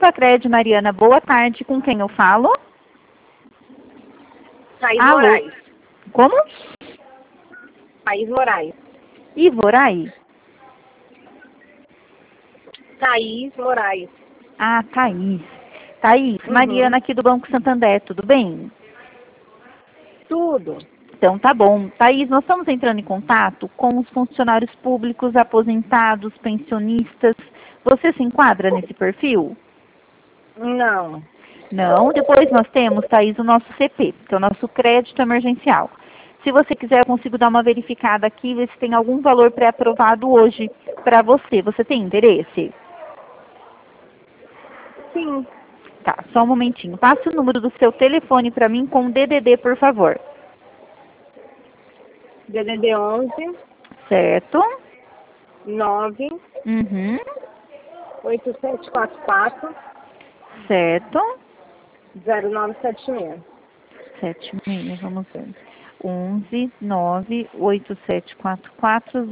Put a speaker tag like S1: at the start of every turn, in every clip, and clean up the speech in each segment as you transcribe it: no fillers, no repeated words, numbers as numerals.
S1: Sicredi, Mariana, boa tarde. Com quem eu falo?
S2: Thaís
S1: Alô?
S2: Moraes.
S1: Como?
S2: Thaís Moraes.
S1: Ivorai?
S2: Thaís Moraes.
S1: Ah, Thaís. Thaís, Mariana aqui do Banco Santander, tudo bem?
S2: Tudo.
S1: Então tá bom. Thaís, nós estamos entrando em contato com os funcionários públicos, aposentados, pensionistas. Você se enquadra nesse perfil?
S2: Não.
S1: Não. Depois nós temos, Thaís, o nosso CP, que é o nosso crédito emergencial. Se você quiser, eu consigo dar uma verificada aqui, ver se tem algum valor pré-aprovado hoje para você. Você tem interesse?
S2: Sim.
S1: Tá, só um momentinho. Passe o número do seu telefone para mim com o DDD, por favor.
S2: DDD 11
S1: Certo?
S2: 9
S1: Uhum.
S2: 8744
S1: Certo?
S2: 0976.
S1: 76, vamos ver. 11 9 8744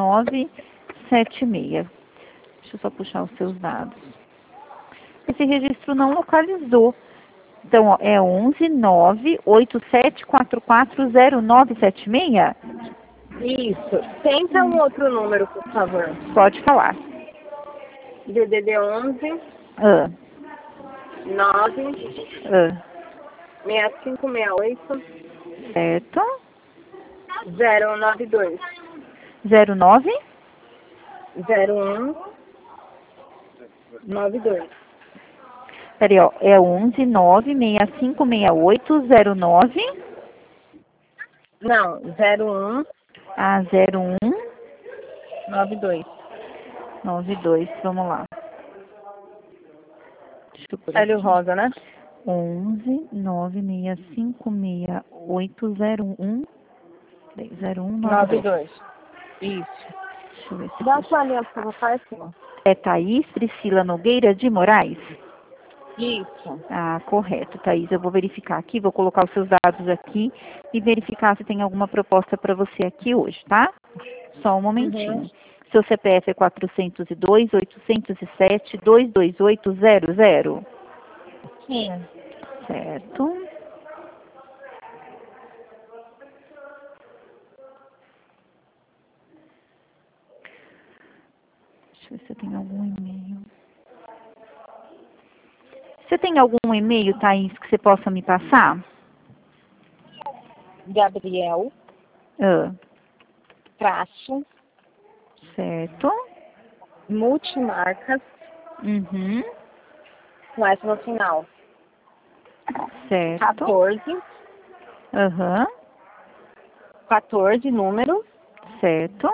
S1: 0976. Deixa eu só puxar os seus dados. Esse registro não localizou. Então, ó, é 11 9 8744 0976?
S2: Isso. Tenta um outro número, por favor.
S1: Pode falar.
S2: DDD 11
S1: Ah,
S2: 9
S1: ah,
S2: 6568
S1: certo?
S2: 092
S1: 09?
S2: 01 92.
S1: Peraí, ó, é 11 9 6568 09?
S2: Não, 01
S1: Ah, 01
S2: 92.
S1: 92, vamos lá. Deixa eu pôr
S2: Hélio
S1: aqui.
S2: Rosa, né?
S1: 11 96568 01 0192.
S2: 92. Isso.
S1: Deixa eu ver se
S2: Dá a sua linha pro papai, assim.
S1: é Thaís Priscila Nogueira de Moraes?
S2: Isso.
S1: Ah, correto, Thaís. Eu vou verificar aqui, vou colocar os seus dados aqui e verificar se tem alguma proposta para você aqui hoje, tá? Só um momentinho.
S2: Uhum.
S1: Seu CPF é 402 807 22800.
S2: Sim.
S1: Certo. Deixa eu ver se eu tenho algum e-mail. Você tem algum e-mail, Thaís, que você possa me passar?
S2: Gabriel,
S1: Ah,
S2: traço,
S1: certo.
S2: multimarcas,
S1: Uhum.
S2: com S no final.
S1: Certo.
S2: 14,
S1: Aham.
S2: 14, número,
S1: Certo.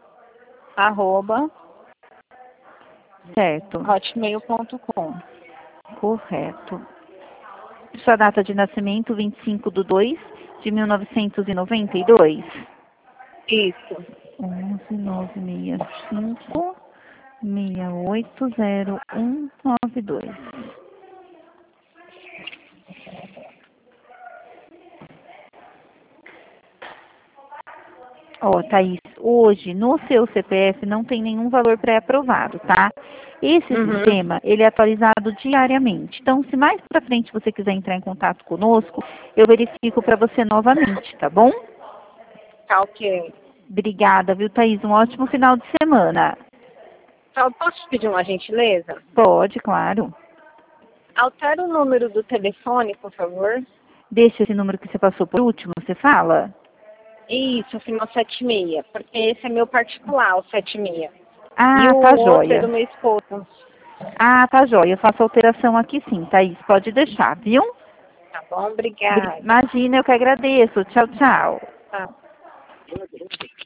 S2: @
S1: Certo.
S2: hotmail.com.
S1: Correto. Sua data de nascimento, 25/2 de 1992.
S2: Isso.
S1: 11 965 680192. Ó, Thaís, hoje no seu CPF não tem nenhum valor pré-aprovado, tá? Esse sistema, ele é atualizado diariamente. Então, se mais pra frente você quiser entrar em contato conosco, eu verifico para você novamente, tá bom?
S2: Tá ok.
S1: Obrigada, viu, Thaís? Um ótimo final de semana.
S2: Tá, posso te pedir uma gentileza?
S1: Pode, claro.
S2: Altera o número do telefone, por favor.
S1: Deixa esse número que você passou por último, você fala?
S2: Isso, final 76. Porque esse é meu particular, o 76.
S1: Ah,
S2: E o
S1: tá
S2: outro é do
S1: joia.
S2: meu esposo.
S1: Ah, tá joia. Eu faço alteração aqui sim, Thaís. Pode deixar, viu?
S2: Tá bom? Obrigada.
S1: Imagina, eu que agradeço. Tchau, tchau.
S2: Tá.